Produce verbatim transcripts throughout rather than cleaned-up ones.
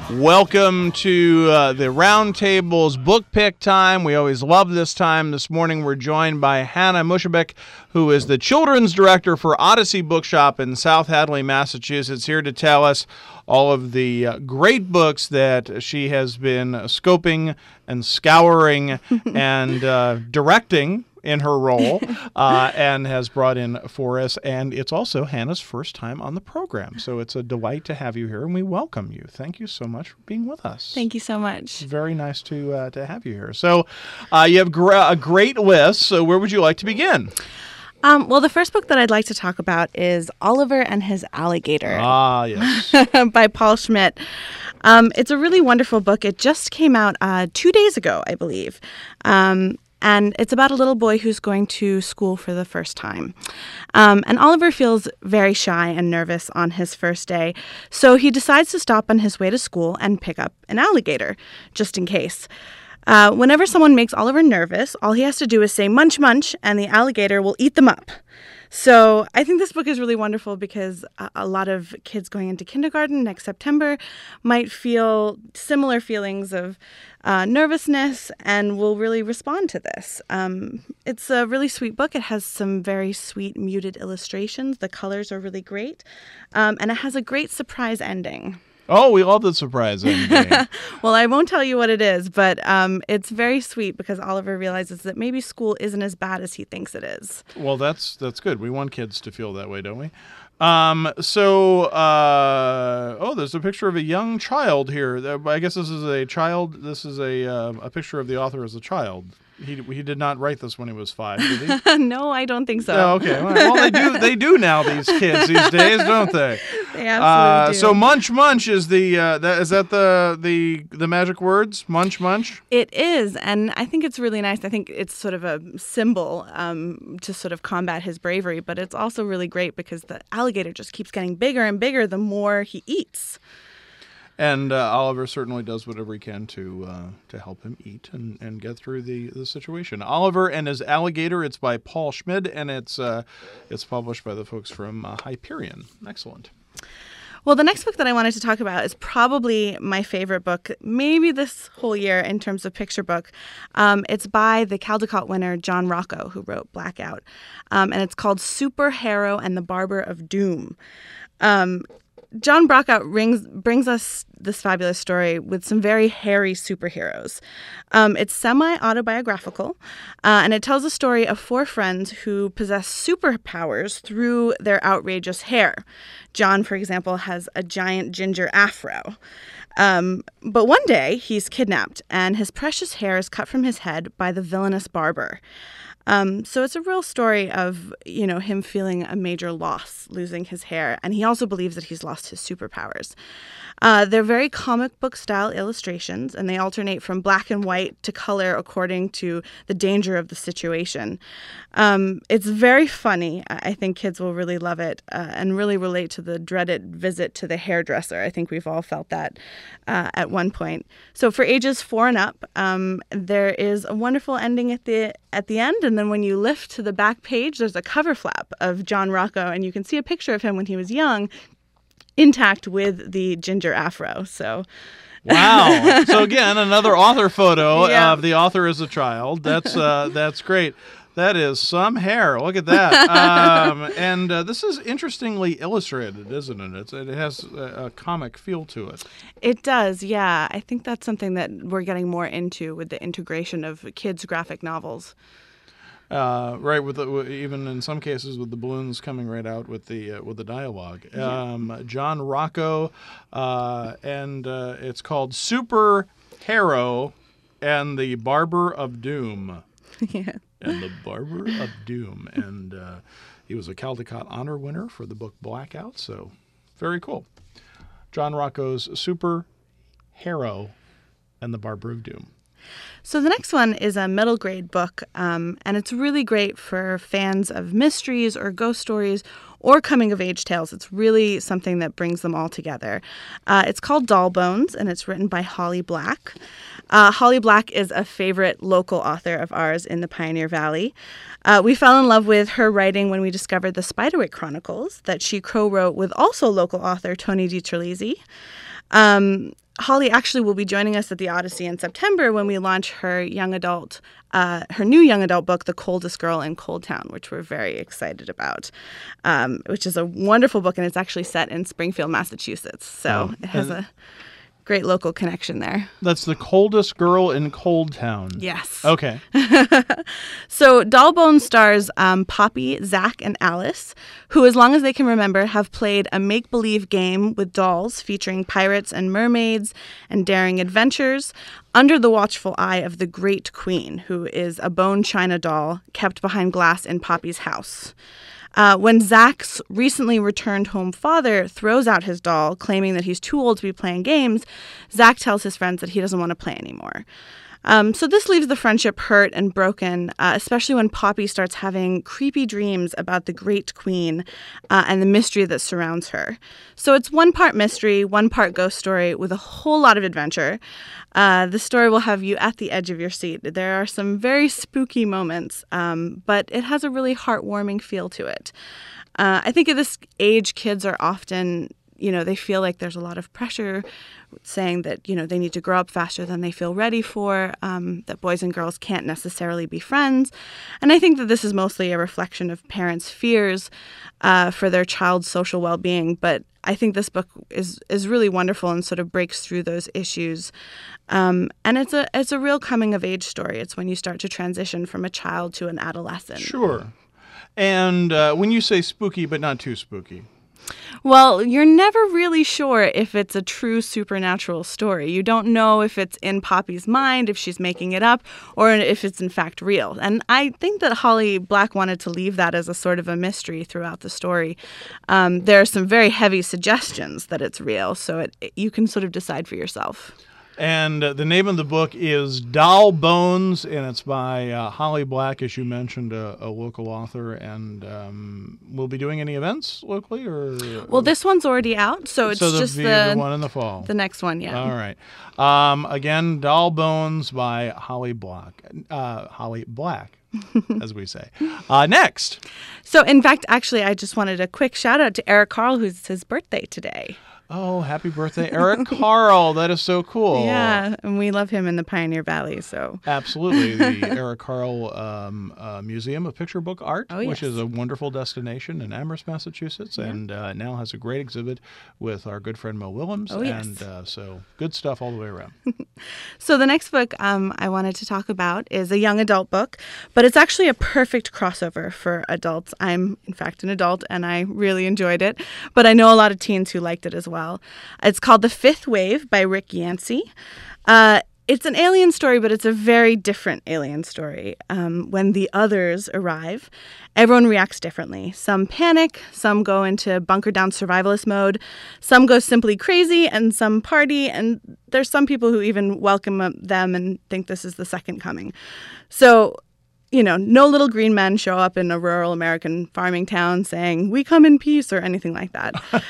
Welcome to uh, the Roundtable's book pick time. We always love this time. This morning we're joined by Hannah Mushabek, who is the children's director for Odyssey Bookshop in South Hadley, Massachusetts, here to tell us all of the uh, great books that she has been scoping and scouring and uh, directing in her role uh, and has brought in for us. And it's also Hannah's first time on the program. So it's a delight to have you here, and we welcome you. Thank you so much for being with us. Thank you so much. Very nice to uh, to have you here. So uh, you have gr- a great list. So where would you like to begin? Um, well, the first book that I'd like to talk about is Oliver and His Alligator. Ah, yes. By Paul Schmidt. Um, it's a really wonderful book. It just came out uh, two days ago, I believe. Um, And it's about a little boy who's going to school for the first time. Um, and Oliver feels very shy and nervous on his first day. So he decides to stop on his way to school and pick up an alligator, just in case. Uh, whenever someone makes Oliver nervous, all he has to do is say munch munch, and the alligator will eat them up. So I think this book is really wonderful because a, a lot of kids going into kindergarten next September might feel similar feelings of uh, nervousness and will really respond to this. Um, it's a really sweet book. It has some very sweet muted illustrations. The colors are really great. Um, and it has a great surprise ending. Oh, we love the surprise ending. Well, I won't tell you what it is, but um, it's very sweet because Oliver realizes that maybe school isn't as bad as he thinks it is. Well, that's that's good. We want kids to feel that way, don't we? Um, so, uh, oh, there's a picture of a young child here. I guess this is a child. This is a uh, a picture of the author as a child. He he did not write this when he was five, did he? No, I don't think so. Oh, okay. Well, they do they do now, these kids these days, don't they? They absolutely uh, do. So munch munch is the uh, that is that the the the magic words? Munch munch? It is, and I think it's really nice. I think it's sort of a symbol um, to sort of combat his bravery, but it's also really great because the alligator just keeps getting bigger and bigger the more he eats. And uh, Oliver certainly does whatever he can to uh, to help him eat and, and get through the, the situation. Oliver and His Alligator. It's by Paul Schmidt, and it's uh, it's published by the folks from uh, Hyperion. Excellent. Well, the next book that I wanted to talk about is probably my favorite book, maybe this whole year in terms of picture book. Um, it's by the Caldecott winner John Rocco, who wrote Blackout, um, and it's called Super Hero and the Barber of Doom. Um, John Brockout brings, brings us this fabulous story with some very hairy superheroes. Um, it's semi-autobiographical, uh, and it tells the story of four friends who possess superpowers through their outrageous hair. John, for example, has a giant ginger afro. Um, but one day, he's kidnapped, and his precious hair is cut from his head by the villainous barber. Um, so it's a real story of, you know, him feeling a major loss, losing his hair. And he also believes that he's lost his superpowers. Uh, they're very comic book style illustrations, and they alternate from black and white to color according to the danger of the situation. Um, it's very funny. I think kids will really love it uh, and really relate to the dreaded visit to the hairdresser. I think we've all felt that uh, at one point. So for ages four and up, um, there is a wonderful ending at the at the end. And then when you lift to the back page, there's a cover flap of John Rocco, and you can see a picture of him when he was young, intact with the ginger afro. So, wow! So again, another author photo Yeah. of the author as a child. That's uh, that's great. That is some hair. Look at that. Um, and uh, this is interestingly illustrated, isn't it? It's, it has a, a comic feel to it. It does, yeah. I think that's something that we're getting more into with the integration of kids' graphic novels. Uh, right, with, the, with even in some cases with the balloons coming right out with the uh, with the dialogue. Yeah. Um, John Rocco, uh, and uh, it's called Super Hero and the Barber of Doom. Yeah. And the Barber of Doom, and uh, he was a Caldecott Honor winner for the book Blackout. So, very cool. John Rocco's Super Hero and the Barber of Doom. So the next one is a middle grade book, um, and it's really great for fans of mysteries or ghost stories or coming-of-age tales. It's really something that brings them all together. Uh, it's called Doll Bones, and it's written by Holly Black. Uh, Holly Black is a favorite local author of ours in the Pioneer Valley. Uh, we fell in love with her writing when we discovered the Spiderwick Chronicles that she co-wrote with also local author Tony DiTerlizzi. Um, Holly actually will be joining us at the Odyssey in September when we launch her young adult, uh, her new young adult book, The Coldest Girl in Cold Town, which we're very excited about, um, which is a wonderful book, and it's actually set in Springfield, Massachusetts. So Oh, it has and- a great local connection there. That's The Coldest Girl in Cold Town. Yes. Okay. So Dollbone stars um, Poppy, Zach, and Alice, who, as long as they can remember, have played a make-believe game with dolls featuring pirates and mermaids and daring adventures under the watchful eye of the Great Queen, who is a bone china doll kept behind glass in Poppy's house. Uh, when Zach's recently returned home father throws out his doll, claiming that he's too old to be playing games, Zach tells his friends that he doesn't want to play anymore. Um, so this leaves the friendship hurt and broken, uh, especially when Poppy starts having creepy dreams about the Great Queen uh, and the mystery that surrounds her. So it's one part mystery, one part ghost story with a whole lot of adventure. Uh, the story will have you at the edge of your seat. There are some very spooky moments, um, but it has a really heartwarming feel to it. Uh, I think at this age, kids are often, you know, they feel like there's a lot of pressure saying that, you know, they need to grow up faster than they feel ready for, um, that boys and girls can't necessarily be friends. And I think that this is mostly a reflection of parents' fears uh, for their child's social well-being. But I think this book is is really wonderful and sort of breaks through those issues. Um, and it's a it's a real coming-of-age story. It's when you start to transition from a child to an adolescent. Sure. And uh, when you say spooky, but not too spooky. Well, you're never really sure if it's a true supernatural story. You don't know if it's in Poppy's mind, if she's making it up, or if it's in fact real. And I think that Holly Black wanted to leave that as a sort of a mystery throughout the story. Um, there are some very heavy suggestions that it's real, so it, it, you can sort of decide for yourself. And uh, the name of the book is Doll Bones, and it's by uh, Holly Black, as you mentioned, a, a local author. And um, we'll be doing any events locally, or well, this one's already out, so it's so the, just the, the, the one in the fall. The next one, yeah. All right. Um, again, Doll Bones by Holly Black. Uh, Holly Black. As we say. Uh, next. So, in fact, actually, I just wanted a quick shout out to Eric Carl, who's his birthday today. Oh, happy birthday, Eric Carl. That is so cool. Yeah, and we love him in the Pioneer Valley, so. Absolutely. The Eric Carl um, uh, Museum of Picture Book Art, oh, yes. which is a wonderful destination in Amherst, Massachusetts, yeah. and uh, now has a great exhibit with our good friend Mo Willems. Oh, yes. And uh, so good stuff all the way around. So the next book um, I wanted to talk about is a young adult book, but it's actually a perfect crossover for adults. I'm, in fact, an adult, and I really enjoyed it, but I know a lot of teens who liked it as well. Well. It's called The Fifth Wave by Rick Yancey. Uh, it's an alien story, but it's a very different alien story. Um, when the others arrive, everyone reacts differently. Some panic, some go into bunker down survivalist mode, some go simply crazy, and some party, and there's some people who even welcome them and think this is the second coming. So, you know, no little green men show up in a rural American farming town saying, "We come in peace," or anything like that.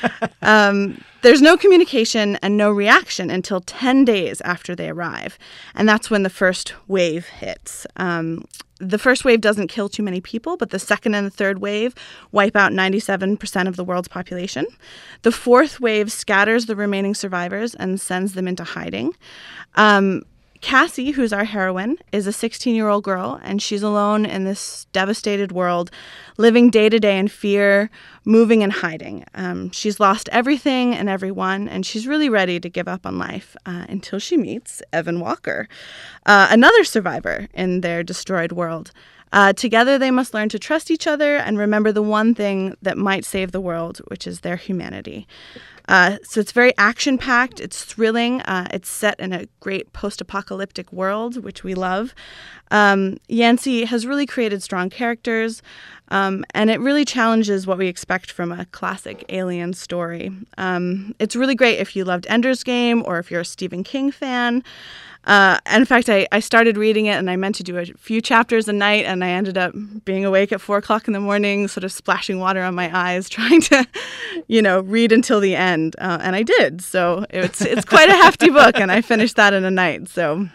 um, there's no communication and no reaction until ten days after they arrive. And that's when the first wave hits. Um, the first wave doesn't kill too many people, but the second and the third wave wipe out ninety-seven percent of the world's population. The fourth wave scatters the remaining survivors and sends them into hiding. Um, Cassie, who's our heroine, is a sixteen-year-old girl, and she's alone in this devastated world, living day to day in fear, moving and hiding. Um, she's lost everything and everyone, and she's really ready to give up on life uh, until she meets Evan Walker, uh, another survivor in their destroyed world. Uh, together, they must learn to trust each other and remember the one thing that might save the world, which is their humanity. Uh, so it's very action-packed. It's thrilling. Uh, it's set in a great post-apocalyptic world, which we love. Um, Yancey has really created strong characters, um, and it really challenges what we expect from a classic alien story. Um, it's really great if you loved Ender's Game or if you're a Stephen King fan. Uh, and in fact, I, I started reading it, and I meant to do a few chapters a night, and I ended up being awake at four o'clock in the morning, sort of splashing water on my eyes, trying to, you know, read until the end. Uh, and I did. So it's it's quite a hefty book, and I finished that in a night. So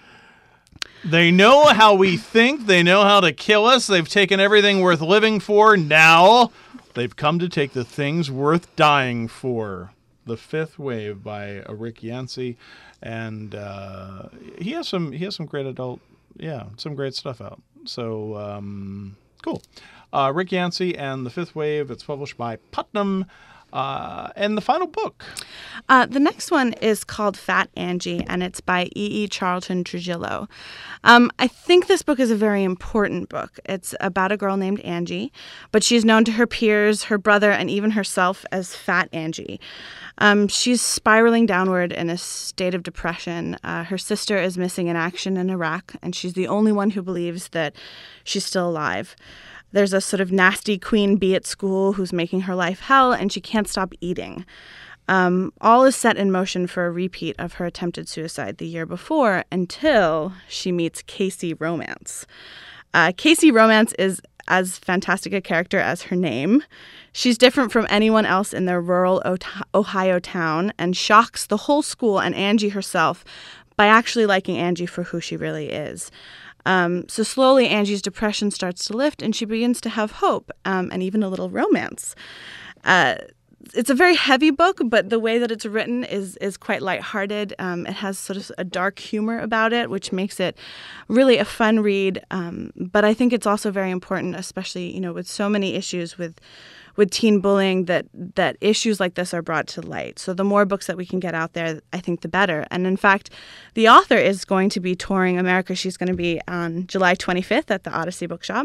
they know how we think. They know how to kill us. They've taken everything worth living for. Now they've come to take the things worth dying for. The Fifth Wave by uh, Rick Yancey, and uh, he has some he has some great adult yeah some great stuff out. So um, cool. Uh, Rick Yancey and The Fifth Wave. It's published by Putnam. Uh, and the final book. Uh, the next one is called Fat Angie, and it's by E E. Charlton Trujillo. Um, I think this book is a very important book. It's about a girl named Angie, but she's known to her peers, her brother, and even herself as Fat Angie. Um, she's spiraling downward in a state of depression. Uh, her sister is missing in action in Iraq, and she's the only one who believes that she's still alive. There's a sort of nasty queen bee at school who's making her life hell, and she can't stop eating. Um, all is set in motion for a repeat of her attempted suicide the year before until she meets Casey Romance. Uh, Casey Romance is as fantastic a character as her name. She's different from anyone else in their rural Ohio town and shocks the whole school and Angie herself by actually liking Angie for who she really is. Um, so slowly, Angie's depression starts to lift, and she begins to have hope um, and even a little romance. Uh, it's a very heavy book, but the way that it's written is is quite lighthearted. Um, it has sort of a dark humor about it, which makes it really a fun read. Um, but I think it's also very important, especially you know with so many issues with. with teen bullying, that that issues like this are brought to light. So the more books that we can get out there, I think the better. And in fact, the author is going to be touring America. She's going to be on July twenty-fifth at the Odyssey Bookshop.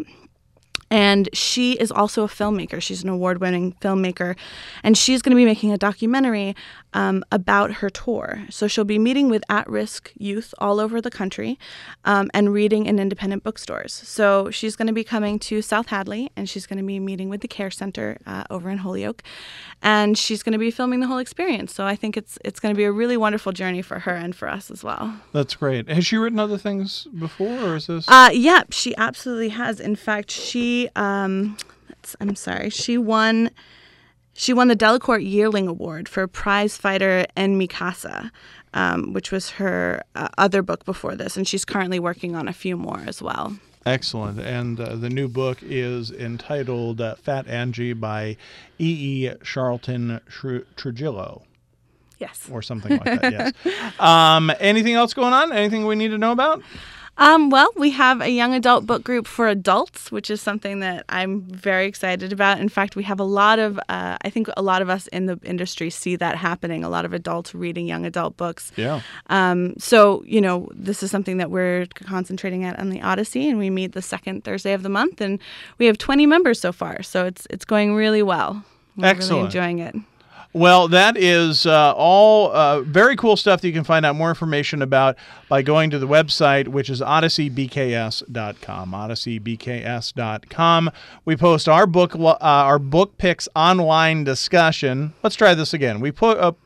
And she is also a filmmaker. She's an award-winning filmmaker. And she's going to be making a documentary um, about her tour. So she'll be meeting with at-risk youth all over the country um, and reading in independent bookstores. So she's going to be coming to South Hadley, and she's going to be meeting with the Care Center uh, over in Holyoke. And she's going to be filming the whole experience. So I think it's it's going to be a really wonderful journey for her and for us as well. That's great. Has she written other things before, or is this? Uh, yeah, she absolutely has. In fact, she, um, I'm sorry, she won, she won the Delacorte Yearling Award for Prize Fighter en Mi Casa, um, which was her uh, other book before this, and she's currently working on a few more as well. Excellent. And uh, the new book is entitled uh, Fat Angie by E E. Charlton Tru- Trujillo. Yes. Or something like that, yes. Um, anything else going on? Anything we need to know about? Um, well, we have a young adult book group for adults, which is something that I'm very excited about. In fact, we have a lot of, uh, I think a lot of us in the industry see that happening, a lot of adults reading young adult books. Yeah. Um, so, you know, this is something that we're concentrating at on the Odyssey, and we meet the second Thursday of the month, and we have twenty members so far. So it's it's going really well. We're Excellent. really enjoying it. Well, that is uh, all uh, very cool stuff that you can find out more information about by going to the website, which is odyssey b k s dot com. odyssey b k s dot com. We post our book uh, our book picks online discussion. Let's try this again. We put up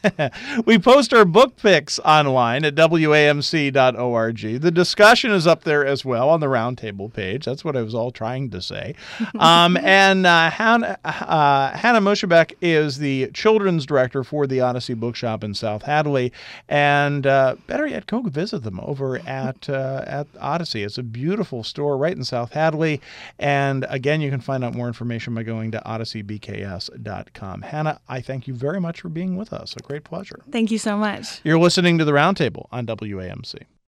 we post our book picks online at w a m c dot org. The discussion is up there as well on the roundtable page. That's what I was all trying to say. Um, and uh, Hannah, uh, Hannah Mushebek is the children's director for the Odyssey Bookshop in South Hadley, and uh, better yet, go visit them over at uh, at Odyssey. It's a beautiful store right in South Hadley, and again, you can find out more information by going to odyssey b k s dot com. Hannah, I thank you very much for being with us. A great pleasure. Thank you so much. You're listening to the Roundtable on W A M C.